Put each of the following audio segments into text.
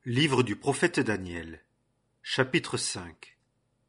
Livre du prophète Daniel, chapitre 5.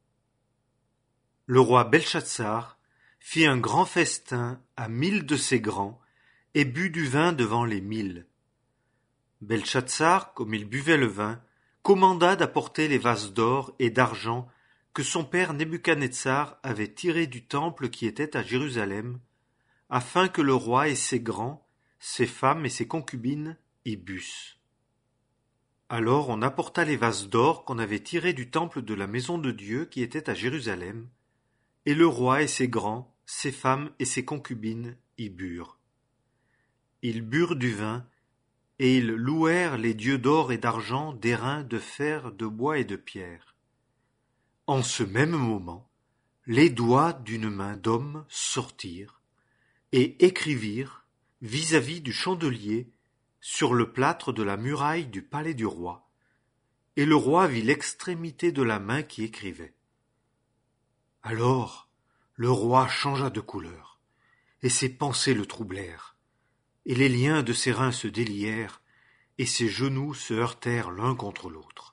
Le roi Belchatsar fit un grand festin à 1000 de ses grands et but du vin devant les 1000. Belchatsar, comme il buvait le vin, commanda d'apporter les vases d'or et d'argent que son père Nebuchadnezzar avait tirés du temple qui était à Jérusalem, afin que le roi et ses grands, ses femmes et ses concubines y bussent. Alors on apporta les vases d'or qu'on avait tirés du temple de la maison de Dieu qui était à Jérusalem, et le roi et ses grands, ses femmes et ses concubines y burent. Ils burent du vin, et ils louèrent les dieux d'or et d'argent, d'airain, de fer, de bois et de pierre. En ce même moment, les doigts d'une main d'homme sortirent, et écrivirent, vis-à-vis du chandelier, sur le plâtre de la muraille du palais du roi, et le roi vit l'extrémité de la main qui écrivait. Alors le roi changea de couleur, et ses pensées le troublèrent, et les liens de ses reins se délièrent, et ses genoux se heurtèrent l'un contre l'autre.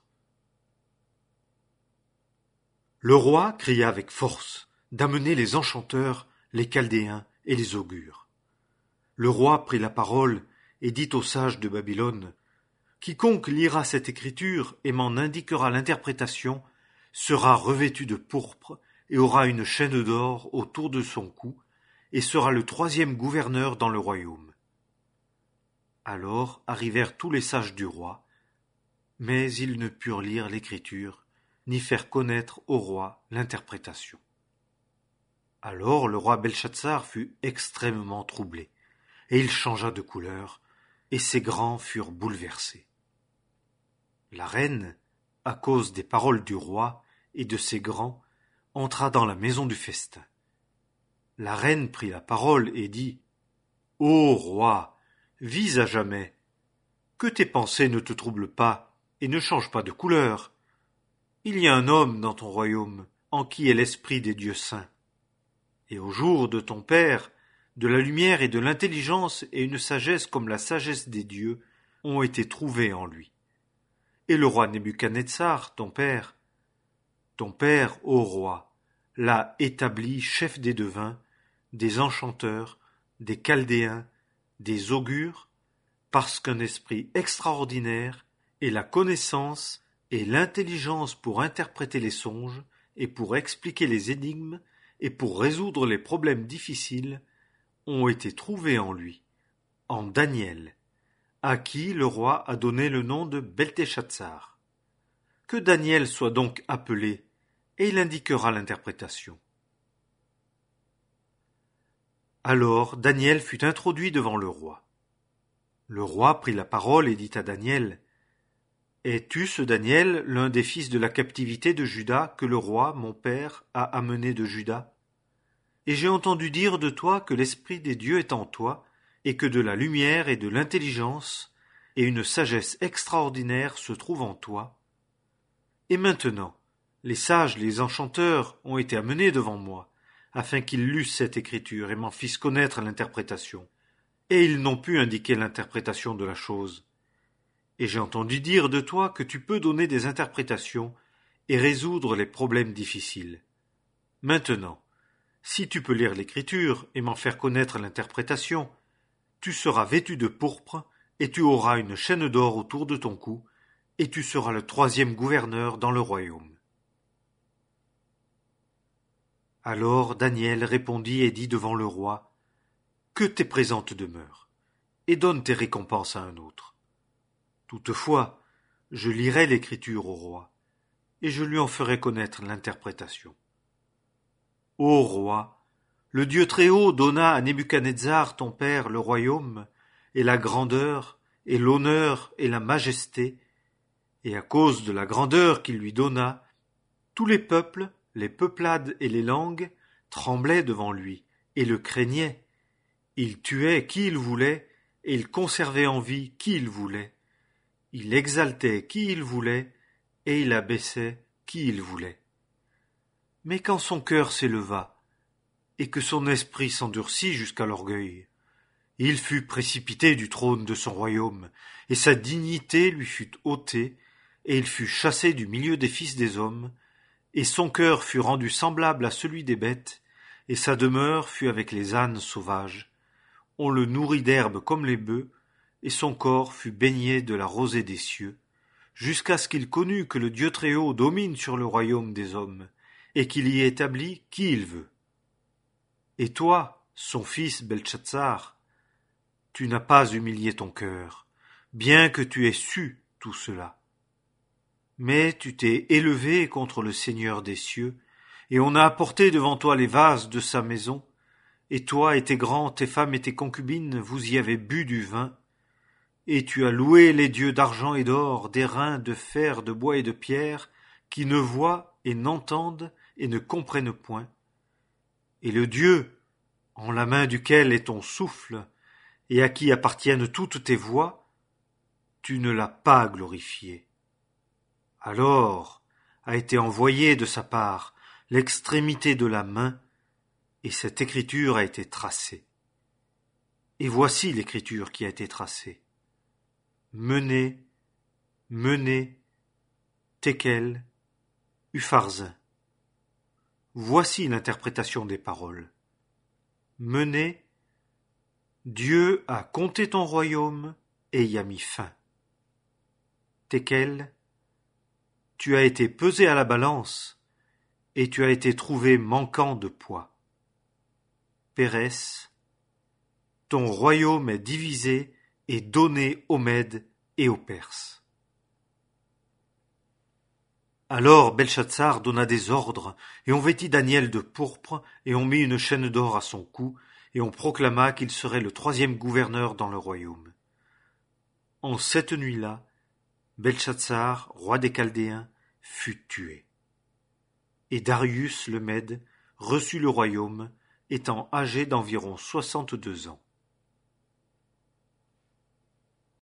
Le roi cria avec force d'amener les enchanteurs, les chaldéens et les augures. Le roi prit la parole et dit aux sages de Babylone : Quiconque lira cette écriture et m'en indiquera l'interprétation sera revêtu de pourpre et aura une chaîne d'or autour de son cou et sera le 3e gouverneur dans le royaume. Alors arrivèrent tous les sages du roi, mais ils ne purent lire l'écriture ni faire connaître au roi l'interprétation. Alors le roi Belchatsar fut extrêmement troublé, et il changea de couleur, et ses grands furent bouleversés. La reine, à cause des paroles du roi et de ses grands, entra dans la maison du festin. La reine prit la parole et dit : Ô roi, vis à jamais, que tes pensées ne te troublent pas et ne changent pas de couleur. Il y a un homme dans ton royaume en qui est l'esprit des dieux saints. Et au jour de ton père, de la lumière et de l'intelligence et une sagesse comme la sagesse des dieux ont été trouvées en lui. Et le roi Nebuchadnezzar, ton père, ô roi, l'a établi chef des devins, des enchanteurs, des chaldéens, des augures, parce qu'un esprit extraordinaire et la connaissance et l'intelligence pour interpréter les songes et pour expliquer les énigmes et pour résoudre les problèmes difficiles ont été trouvés en lui, en Daniel, à qui le roi a donné le nom de Beltéchatsar. Que Daniel soit donc appelé, et il indiquera l'interprétation. Alors Daniel fut introduit devant le roi. Le roi prit la parole et dit à Daniel : Es-tu ce Daniel, l'un des fils de la captivité de Juda que le roi, mon père, a amené de Juda ? Et j'ai entendu dire de toi que l'esprit des dieux est en toi, et que de la lumière et de l'intelligence, et une sagesse extraordinaire se trouvent en toi. Et maintenant, les sages, les enchanteurs, ont été amenés devant moi, afin qu'ils lussent cette écriture et m'en fissent connaître l'interprétation. Et ils n'ont pu indiquer l'interprétation de la chose. Et j'ai entendu dire de toi que tu peux donner des interprétations et résoudre les problèmes difficiles. Maintenant, si tu peux lire l'écriture et m'en faire connaître l'interprétation, tu seras vêtu de pourpre et tu auras une chaîne d'or autour de ton cou et tu seras le 3e gouverneur dans le royaume. Alors Daniel répondit et dit devant le roi : Que tes présentes demeurent, et donne tes récompenses à un autre. Toutefois, je lirai l'écriture au roi, et je lui en ferai connaître l'interprétation. Ô roi, le Dieu Très-Haut donna à Nebuchadnezzar ton père le royaume, et la grandeur, et l'honneur, et la majesté, et à cause de la grandeur qu'il lui donna, tous les peuples, les peuplades et les langues tremblaient devant lui, et le craignaient. Il tuait qui il voulait, et il conservait en vie qui il voulait. Il exaltait qui il voulait, et il abaissait qui il voulait. Mais quand son cœur s'éleva, et que son esprit s'endurcit jusqu'à l'orgueil, il fut précipité du trône de son royaume, et sa dignité lui fut ôtée, et il fut chassé du milieu des fils des hommes, et son cœur fut rendu semblable à celui des bêtes, et sa demeure fut avec les ânes sauvages. On le nourrit d'herbe comme les bœufs, et son corps fut baigné de la rosée des cieux, jusqu'à ce qu'il connût que le Dieu Très-Haut domine sur le royaume des hommes, et qu'il y établit qui il veut. Et toi, son fils Belchatsar, tu n'as pas humilié ton cœur, bien que tu aies su tout cela. Mais tu t'es élevé contre le Seigneur des cieux, et on a apporté devant toi les vases de sa maison, et toi et tes grands, tes femmes et tes concubines, vous y avez bu du vin, et tu as loué les dieux d'argent et d'or, d'airain, de fer, de bois et de pierre, qui ne voient et n'entendent et ne comprennent point. Et le Dieu, en la main duquel est ton souffle, et à qui appartiennent toutes tes voies, tu ne l'as pas glorifié. Alors a été envoyée de sa part l'extrémité de la main, et cette écriture a été tracée. Et voici l'écriture qui a été tracée. Menez, menez, Tekel, Upharzin. Voici l'interprétation des paroles. Menez, Dieu a compté ton royaume et y a mis fin. Tekel, tu as été pesé à la balance et tu as été trouvé manquant de poids. Pérès, ton royaume est divisé et donné aux Mèdes et aux Perses. Alors Belchatsar donna des ordres, et on vêtit Daniel de pourpre, et on mit une chaîne d'or à son cou, et on proclama qu'il serait le 3e gouverneur dans le royaume. En cette nuit-là, Belchatsar, roi des Chaldéens, fut tué. Et Darius le Mède reçut le royaume, étant âgé d'environ 62 ans.